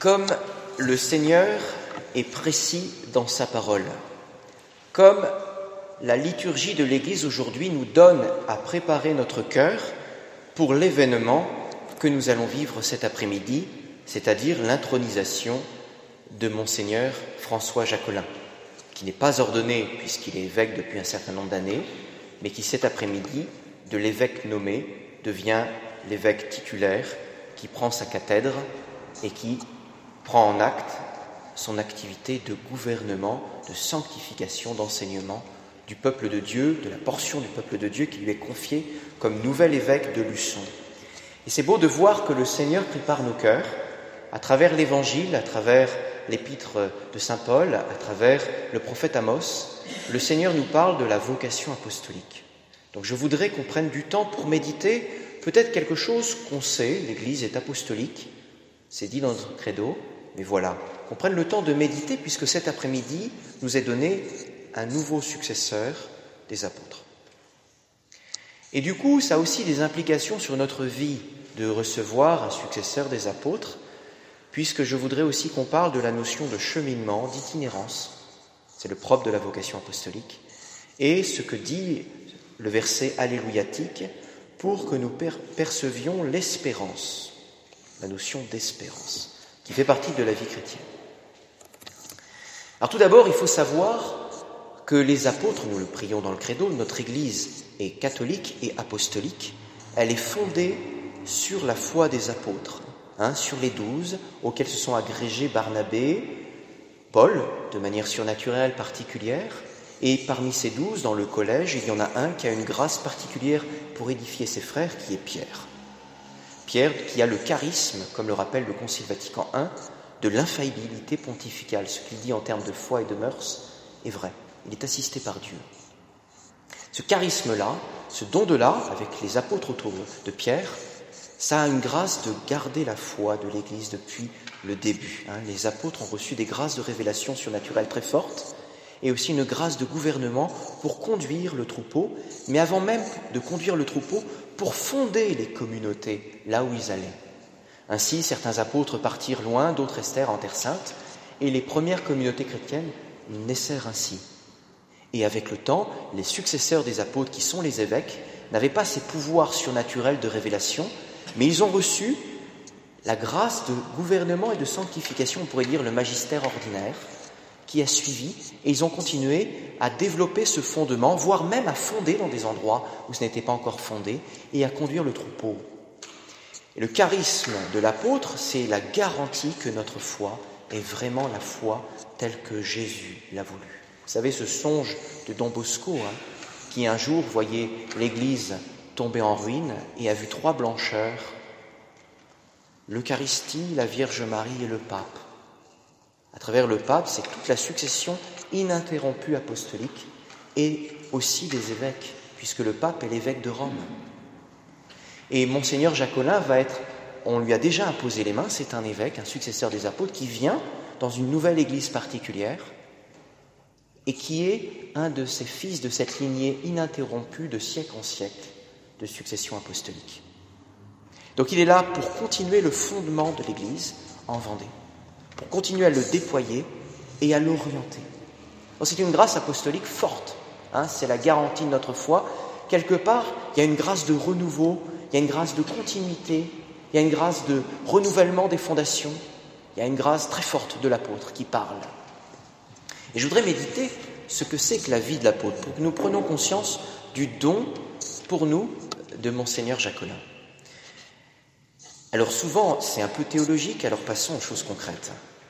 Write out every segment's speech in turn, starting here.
Comme le Seigneur est précis dans sa parole, comme la liturgie de l'Église aujourd'hui nous donne à préparer notre cœur pour l'événement que nous allons vivre cet après-midi, c'est-à-dire l'intronisation de Monseigneur François Jacolin, qui n'est pas ordonné puisqu'il est évêque depuis un certain nombre d'années, mais qui cet après-midi, de l'évêque nommé, devient l'évêque titulaire qui prend sa cathèdre et qui prend en acte son activité de gouvernement, de sanctification, d'enseignement du peuple de Dieu, de la portion du peuple de Dieu qui lui est confiée comme nouvel évêque de Luçon. Et c'est beau de voir que le Seigneur prépare nos cœurs à travers l'Évangile, à travers l'épître de saint Paul, à travers le prophète Amos. Le Seigneur nous parle de la vocation apostolique. Donc je voudrais qu'on prenne du temps pour méditer peut-être quelque chose qu'on sait, l'Église est apostolique, c'est dit dans notre credo, mais voilà, qu'on prenne le temps de méditer puisque cet après-midi nous est donné un nouveau successeur des apôtres. Et du coup, ça a aussi des implications sur notre vie de recevoir un successeur des apôtres, puisque je voudrais aussi qu'on parle de la notion de cheminement, d'itinérance, c'est le propre de la vocation apostolique, et ce que dit le verset alléluiatique pour que nous percevions l'espérance, la notion d'espérance, qui fait partie de la vie chrétienne. Alors tout d'abord, il faut savoir que les apôtres, nous le prions dans le credo, notre Église est catholique et apostolique, elle est fondée sur la foi des apôtres, sur les 12 auxquels se sont agrégés Barnabé, Paul, de manière surnaturelle particulière, et parmi ces 12, dans le collège, il y en a un qui a une grâce particulière pour édifier ses frères, qui est Pierre. Pierre qui a le charisme, comme le rappelle le Concile Vatican I, de l'infaillibilité pontificale. Ce qu'il dit en termes de foi et de mœurs est vrai. Il est assisté par Dieu. Ce charisme-là, ce don-de-là, avec les apôtres autour de Pierre, ça a une grâce de garder la foi de l'Église depuis le début. Les apôtres ont reçu des grâces de révélation surnaturelle très fortes et aussi une grâce de gouvernement pour conduire le troupeau, mais avant même de conduire le troupeau, pour fonder les communautés là où ils allaient. Ainsi, certains apôtres partirent loin, d'autres restèrent en Terre Sainte, et les premières communautés chrétiennes naissèrent ainsi. Et avec le temps, les successeurs des apôtres, qui sont les évêques, n'avaient pas ces pouvoirs surnaturels de révélation, mais ils ont reçu la grâce de gouvernement et de sanctification, on pourrait dire le magistère ordinaire, qui a suivi, et ils ont continué à développer ce fondement, voire même à fonder dans des endroits où ce n'était pas encore fondé, et à conduire le troupeau. Et le charisme de l'apôtre, c'est la garantie que notre foi est vraiment la foi telle que Jésus l'a voulu. Vous savez, ce songe de Don Bosco, qui un jour voyait l'Église tomber en ruine et a vu 3 blancheurs, l'Eucharistie, la Vierge Marie et le Pape. À travers le Pape, c'est toute la succession ininterrompue apostolique et aussi des évêques, puisque le Pape est l'évêque de Rome. Et Monseigneur Jacolin on lui a déjà imposé les mains, c'est un évêque, un successeur des apôtres, qui vient dans une nouvelle église particulière et qui est un de ces fils de cette lignée ininterrompue de siècle en siècle de succession apostolique. Donc il est là pour continuer le fondement de l'église en Vendée, pour continuer à le déployer et à l'orienter. Donc c'est une grâce apostolique forte, c'est la garantie de notre foi. Quelque part, il y a une grâce de renouveau, il y a une grâce de continuité, il y a une grâce de renouvellement des fondations, il y a une grâce très forte de l'apôtre qui parle. Et je voudrais méditer ce que c'est que la vie de l'apôtre, pour que nous prenions conscience du don pour nous de Monseigneur Jacolin. Alors souvent, c'est un peu théologique, alors passons aux choses concrètes.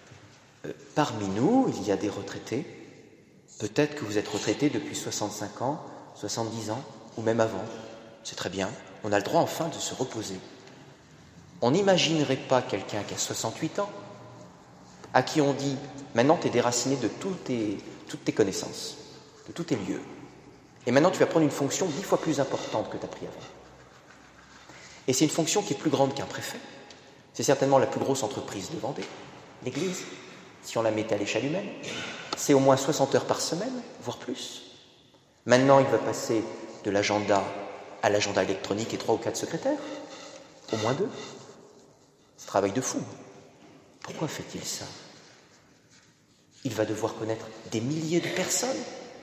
Parmi nous, il y a des retraités. Peut-être que vous êtes retraités depuis 65 ans, 70 ans, ou même avant. C'est très bien, on a le droit enfin de se reposer. On n'imaginerait pas quelqu'un qui a 68 ans, à qui on dit « maintenant tu es déraciné de toutes tes connaissances, de tous tes lieux. Et maintenant tu vas prendre une fonction 10 fois plus importante que tu as pris avant. » Et c'est une fonction qui est plus grande qu'un préfet. C'est certainement la plus grosse entreprise de Vendée, l'Église, si on la mettait à l'échelle humaine. C'est au moins 60 heures par semaine, voire plus. Maintenant, il va passer de l'agenda à l'agenda électronique et 3 ou 4 secrétaires, au moins 2. C'est un travail de fou. Pourquoi fait-il ça? Il va devoir connaître des milliers de personnes,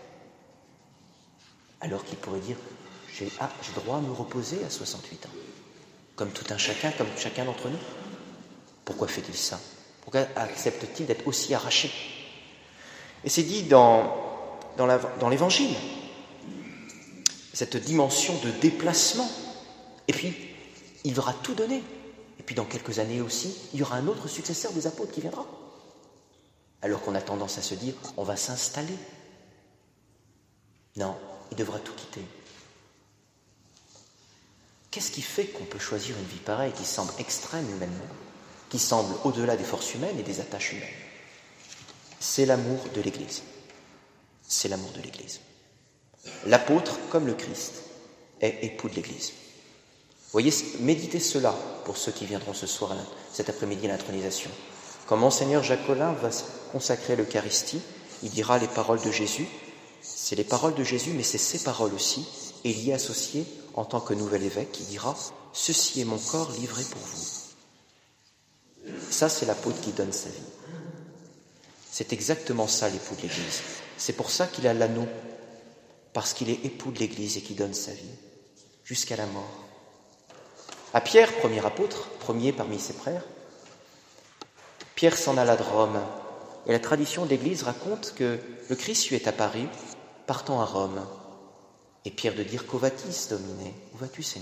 alors qu'il pourrait dire « j'ai droit à me reposer à 68 ans, comme tout un chacun, comme chacun d'entre nous ». Pourquoi fait-il ça? Pourquoi accepte-t-il d'être aussi arraché? Et c'est dit dans l'Évangile, cette dimension de déplacement. Et puis, il devra tout donner. Et puis, dans quelques années aussi, il y aura un autre successeur des apôtres qui viendra. Alors qu'on a tendance à se dire, on va s'installer. Non, il devra tout quitter. Qu'est-ce qui fait qu'on peut choisir une vie pareille qui semble extrême humainement, qui semble au-delà des forces humaines et des attaches humaines? C'est l'amour de l'Église. C'est l'amour de l'Église. L'apôtre, comme le Christ, est époux de l'Église. Voyez, méditez cela pour ceux qui viendront ce soir, cet après-midi, à l'intronisation. Quand Monseigneur Jacques Collin va consacrer l'Eucharistie, il dira les paroles de Jésus. C'est les paroles de Jésus, mais c'est ses paroles aussi. Et il y est associé, en tant que nouvel évêque, qui dira « Ceci est mon corps livré pour vous ». Ça, c'est l'apôtre qui donne sa vie. C'est exactement ça, l'époux de l'Église. C'est pour ça qu'il a l'anneau, parce qu'il est époux de l'Église et qui donne sa vie, jusqu'à la mort. À Pierre, premier apôtre, premier parmi ses frères, Pierre s'en alla de Rome. Et la tradition de l'Église raconte que le Christ lui est apparu, partant à Rome. Et Pierre de dire « Qu'au vas-tu, Domine? Où vas-tu, Seigneur ?»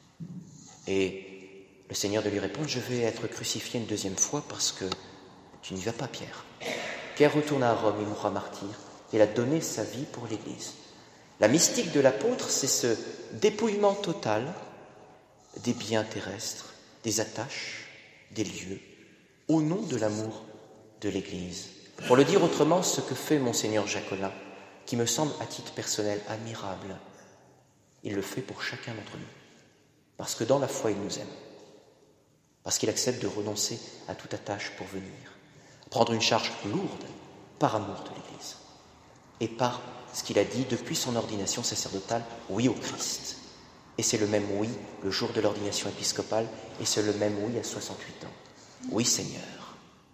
Et le Seigneur de lui répondre « Je vais être crucifié une deuxième fois parce que tu n'y vas pas, Pierre. » Pierre retourna à Rome, il mourra martyr. Il a donné sa vie pour l'Église. La mystique de l'apôtre, c'est ce dépouillement total des biens terrestres, des attaches, des lieux, au nom de l'amour de l'Église. Pour le dire autrement, ce que fait Monseigneur Jacques Collin, qui me semble à titre personnel admirable, il le fait pour chacun d'entre nous. Parce que dans la foi, il nous aime. Parce qu'il accepte de renoncer à toute attache pour venir. Prendre une charge lourde par amour de l'Église. Et par ce qu'il a dit depuis son ordination sacerdotale, oui au Christ. Et c'est le même oui le jour de l'ordination épiscopale, et c'est le même oui à 68 ans. Oui Seigneur.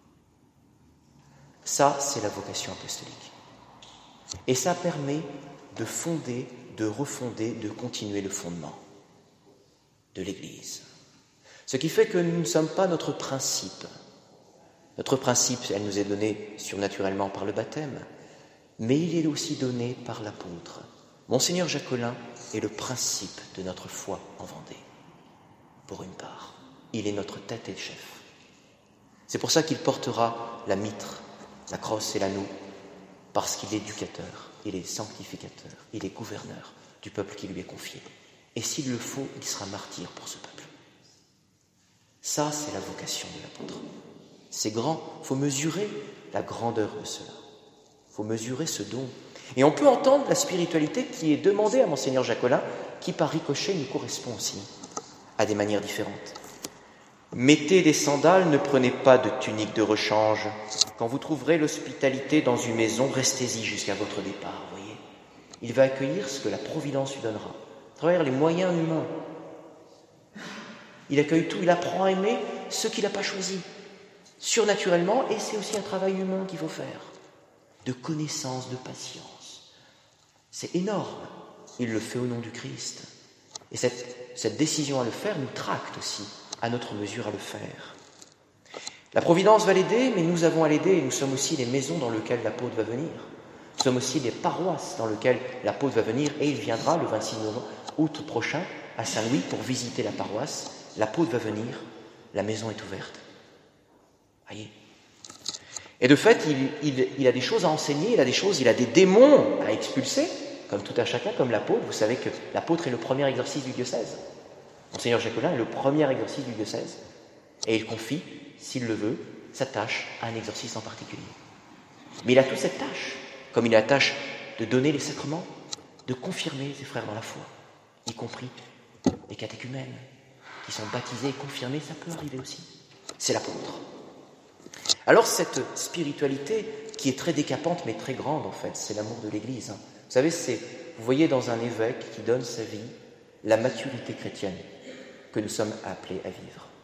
Ça, c'est la vocation apostolique. Et ça permet de fonder, de refonder, de continuer le fondement de l'Église. Ce qui fait que nous ne sommes pas notre principe. Notre principe, elle nous est donnée surnaturellement par le baptême, mais il est aussi donné par l'apôtre. Monseigneur Jacques Collin est le principe de notre foi en Vendée, pour une part. Il est notre tête et chef. C'est pour ça qu'il portera la mitre, la crosse et l'anneau, parce qu'il est éducateur, il est sanctificateur, il est gouverneur du peuple qui lui est confié. Et s'il le faut, il sera martyr pour ce peuple. Ça, c'est la vocation de l'apôtre. C'est grand, il faut mesurer la grandeur de cela. Il faut mesurer ce don. Et on peut entendre la spiritualité qui est demandée à Monseigneur Jacques Collin, qui par ricochet nous correspond aussi, à des manières différentes. Mettez des sandales, ne prenez pas de tunique de rechange. Quand vous trouverez l'hospitalité dans une maison, restez-y jusqu'à votre départ, voyez. Il va accueillir ce que la Providence lui donnera, à travers les moyens humains. Il accueille tout, il apprend à aimer ceux qu'il n'a pas choisis, surnaturellement, et c'est aussi un travail humain qu'il faut faire, de connaissance, de patience. C'est énorme, il le fait au nom du Christ. Et cette décision à le faire nous tracte aussi, à notre mesure à le faire. La Providence va l'aider, mais nous avons à l'aider, et nous sommes aussi les maisons dans lesquelles l'apôtre va venir. Nous sommes aussi les paroisses dans lesquelles l'apôtre va venir, et il viendra le 26 août prochain à Saint-Louis pour visiter la paroisse. L'apôtre va venir, la maison est ouverte. Voyez. Et de fait, il a des choses à enseigner, il a des démons à expulser, comme tout un chacun, comme l'apôtre. Vous savez que l'apôtre est le premier exorciste du diocèse. Monseigneur Jacques Collin est le premier exorciste du diocèse. Et il confie, s'il le veut, sa tâche à un exorciste en particulier. Mais il a toute cette tâche, comme il a la tâche de donner les sacrements, de confirmer ses frères dans la foi, y compris les catéchumènes qui sont baptisés et confirmés, ça peut arriver aussi. C'est l'apôtre. Alors cette spiritualité qui est très décapante mais très grande en fait, c'est l'amour de l'Église. Vous savez, vous voyez dans un évêque qui donne sa vie la maturité chrétienne que nous sommes appelés à vivre.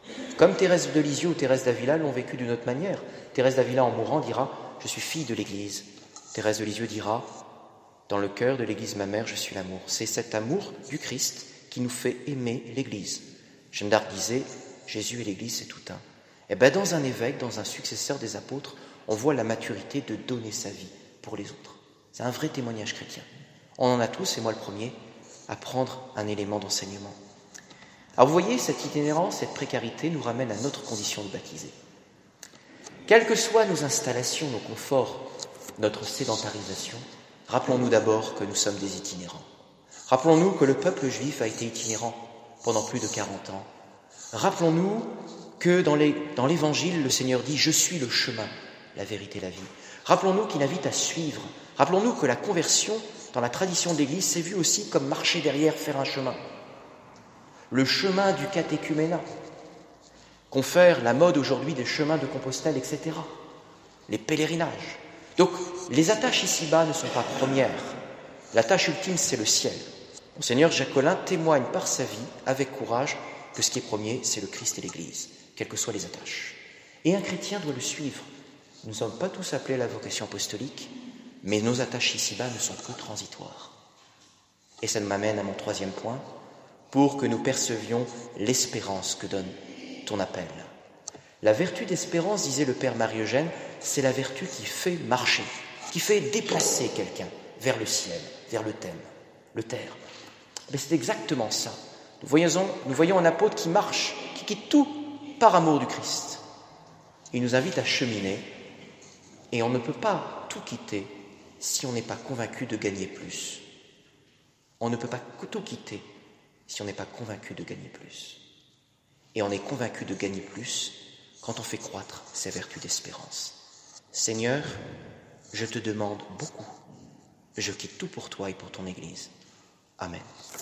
Comme Thérèse de Lisieux ou Thérèse d'Avila l'ont vécu d'une autre manière. Thérèse d'Avila, en mourant, dira « Je suis fille de l'Église ». Thérèse de Lisieux dira « Dans le cœur de l'Église, ma mère, je suis l'amour ». C'est cet amour du Christ qui nous fait aimer l'Église. Jeanne d'Arc disait « Jésus et l'Église, c'est tout un ». Et bien dans un évêque, dans un successeur des apôtres, on voit la maturité de donner sa vie pour les autres. C'est un vrai témoignage chrétien. On en a tous, et moi le premier, à prendre un élément d'enseignement. Alors vous voyez, cette itinérance, cette précarité nous ramène à notre condition de baptisé. Quelles que soient nos installations, nos conforts, notre sédentarisation, rappelons-nous d'abord que nous sommes des itinérants. Rappelons-nous que le peuple juif a été itinérant pendant plus de 40 ans. Rappelons-nous que dans l'Évangile, le Seigneur dit « Je suis le chemin, la vérité, la vie ». Rappelons-nous qu'il invite à suivre. Rappelons-nous que la conversion, dans la tradition de l'Église, s'est vue aussi comme marcher derrière, faire un chemin. Le chemin du catéchuménat, confère la mode aujourd'hui des chemins de Compostelle, etc. Les pèlerinages. Donc, les attaches ici-bas ne sont pas premières. L'attache ultime, c'est le ciel. Monseigneur Jacques Collin témoigne par sa vie, avec courage, que ce qui est premier, c'est le Christ et l'Église, quelles que soient les attaches. Et un chrétien doit le suivre. Nous ne sommes pas tous appelés à la vocation apostolique, mais nos attaches ici-bas ne sont que transitoires. Et ça m'amène à mon troisième point, pour que nous percevions l'espérance que donne ton appel. La vertu d'espérance, disait le Père Marie-Eugène, c'est la vertu qui fait marcher, qui fait déplacer quelqu'un vers le ciel, vers le terre. Mais c'est exactement ça. Nous voyons un apôtre qui marche, qui quitte tout par amour du Christ. Il nous invite à cheminer, et on ne peut pas tout quitter si on n'est pas convaincu de gagner plus. On ne peut pas tout quitter si on n'est pas convaincu de gagner plus. Et on est convaincu de gagner plus quand on fait croître ces vertus d'espérance. Seigneur, je te demande beaucoup. Je quitte tout pour toi et pour ton Église. Amen.